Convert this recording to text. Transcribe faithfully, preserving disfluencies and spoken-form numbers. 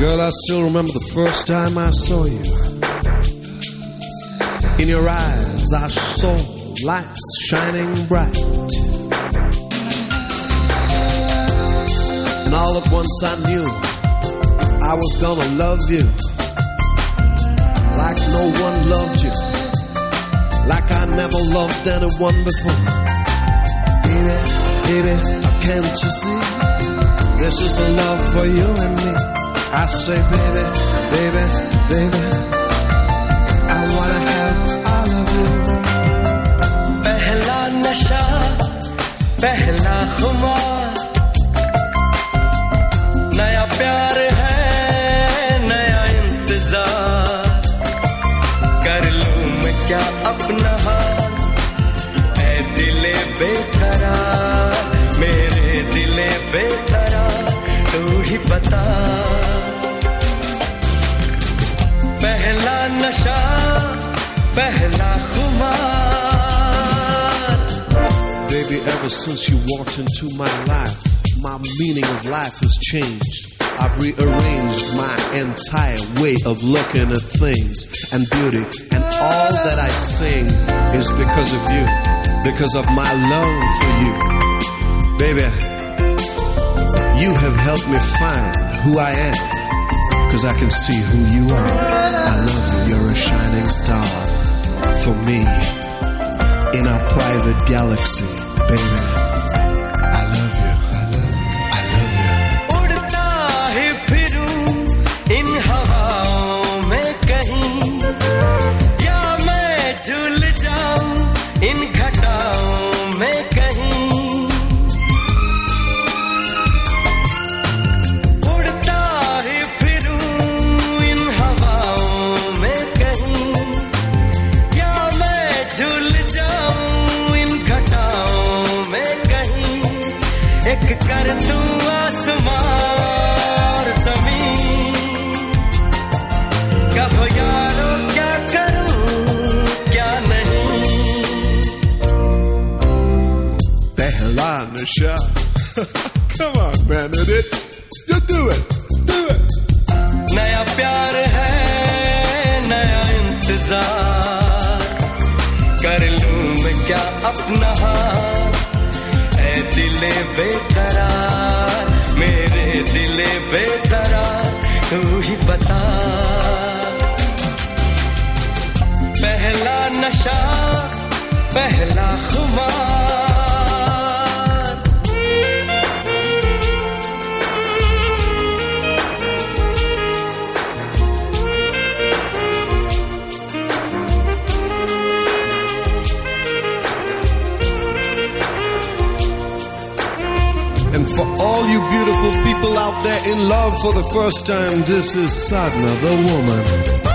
Girl, I still remember the first time I saw you. In your eyes I saw lights shining bright, and all at once I knew I was gonna love you like no one loved you, like I never loved anyone before. Baby, baby, can't you see? This is a love for you and me. I say, baby, baby, baby, I wanna have all of you. Pehla nasha, pehla khumar, naya pyar hai, naya intezar. Kar loon main kya apna haal, ae dile beqarar, mere dile beqarar, tu hi bata. पहला नशा पहला खुमार. Baby, ever since you walked into my life, my meaning of life has changed. I've rearranged my entire way of looking at things and beauty, and all that I sing is because of you, because of my love for you. Baby, you have helped me find who I am, cause I can see who you are. I love you, you're a shining star for me in our private galaxy, baby. I love you, I love you, I love you. उड़ता ही फिरूं इन हवाओं में कहीं, या मैं झूल जाऊं इन घटाओं में कहीं. एक कर तू आसमान ज़मीन, कहो यारो क्या करूं क्या नहीं. पहला नशा. Come on, man, hit it. You do it, do it. नया प्यार है, नया इंतजार. कर लूं मैं क्या अपना हाल, दिले बेकरार, मेरे दिले बेकरार, तू ही बता. पहला नशा पहला खुमार. And for all you beautiful people out there in love for the first time, this is Sadhna, the woman.